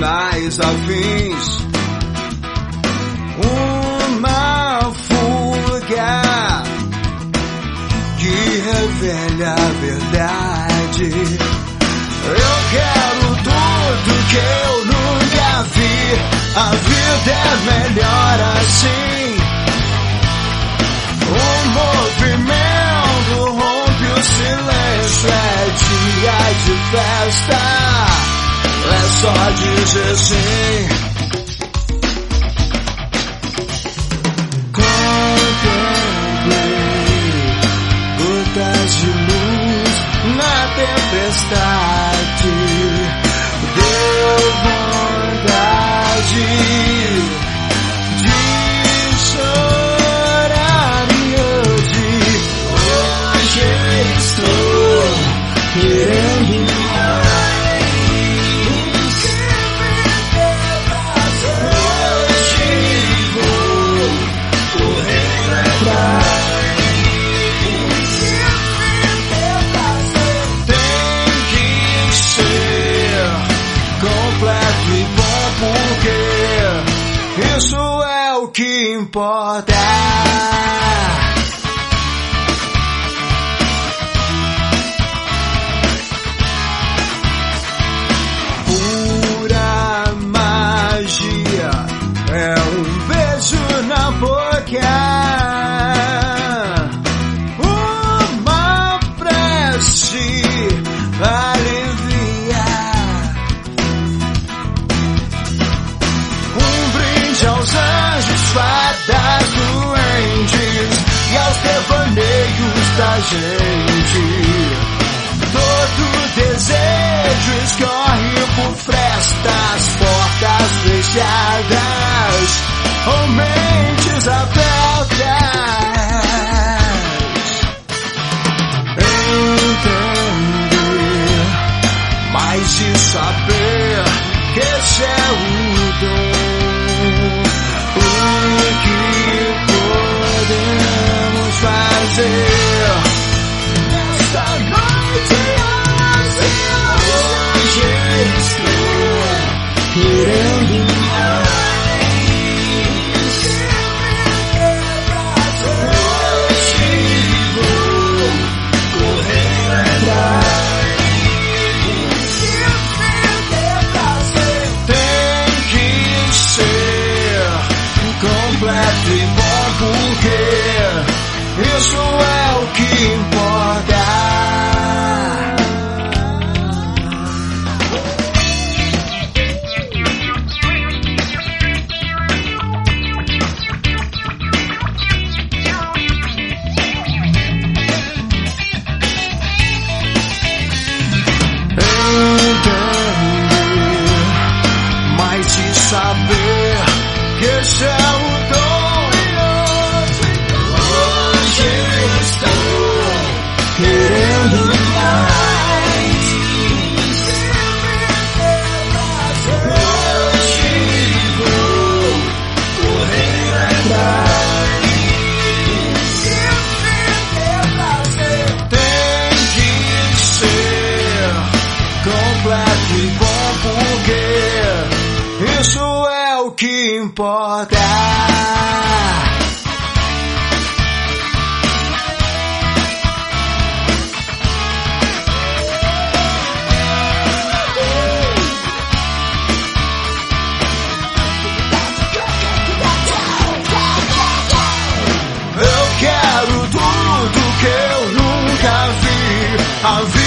sinais afins. Uma fuga que revela a verdade. Eu quero tudo que eu nunca vi. A vida é melhor assim. O movimento rompe o silêncio. É dia de festa. É só dizer sim. Contemplei gotas de luz na tempestade. Deu vontade de chorar e hoje estou querendo isso é o que importa. Pura magia é um beijo na boca. Uma prece alivia. Aos anjos, fadas, duendes e aos devaneios da gente. Todo desejo escorre por frestas, portas fechadas ou mentes abertas. Entender mais de saber que esse é o dom. O que podemos fazer nesta noite? Hoje estou querendo mais. Hoje vou correr atrás. Tem que ser completo e bom, porque isso é o que importa. Entender mais de saber que esse é o dom. Hoje estou querendo mais. Hoje vou correr atrás. Tem que ser completo e bom, porque isso é o que importa. Eu quero tudo que eu nunca vi. A